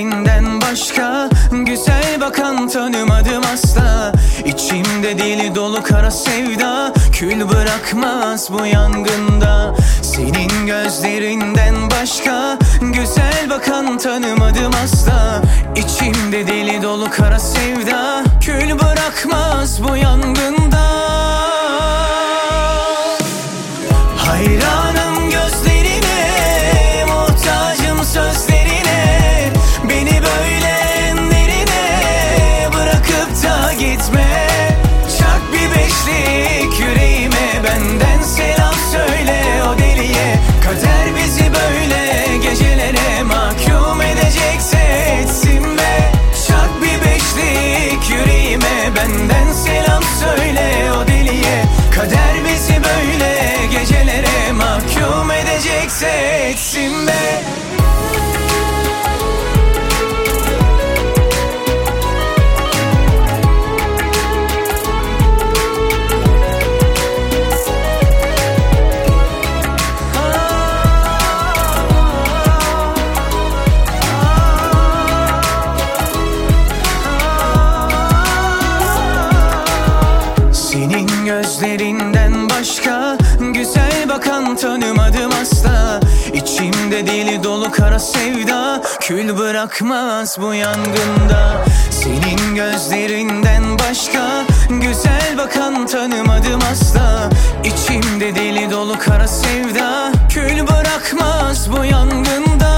gözlerinden başka güzel bakan tanımadım asla. İçimde deli dolu kara sevda, kül bırakmaz bu yangında. Senin gözlerinden başka güzel bakan tanımadım asla. İçimde deli dolu kara sevda, kül bırakmaz bu yangında. Hayranım gözlerine, muhtacım sözlerine. Beni böyle enlerine bırakıp da gitme. Çak bir beşlik yüreğime, benden selam söyle o deliye. Kader bizi böyle gecelere mahkum edecekse etsin be. Çak bir beşlik yüreğime, benden selam söyle o deliye. Kader bizi böyle gecelere mahkum edecekse etsin be. Senin gözlerinden başka güzel bakan tanımadım asla. İçimde deli dolu kara sevda, kül bırakmaz bu yangında. Senin gözlerinden başka güzel bakan tanımadım asla. İçimde deli dolu kara sevda, kül bırakmaz bu yangında.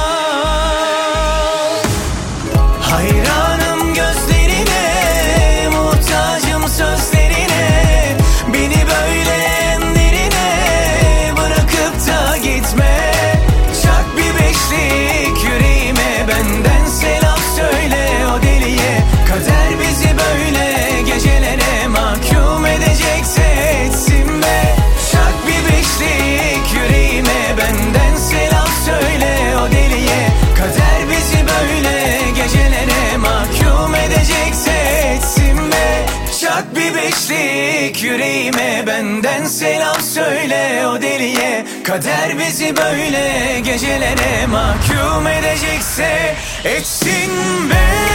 Hayranım gözlerine, muhtacım sözlerine. Beni böyle enlerine bırakıp da gitme. Çak bir beşlik yüreğime, benden selam söyle o deliye. Kader bizi böyle gecelere mahkum edecekse etsin be. Çak bir beşlik yüreğime, benden selam söyle o deliye. Kader bizi böyle gecelere mahkum edecekse etsin be. Çak bir beşlik yüreğime, benden selam söyle o deliye. Kader bizi böyle gecelere mahkum edecekse etsin be.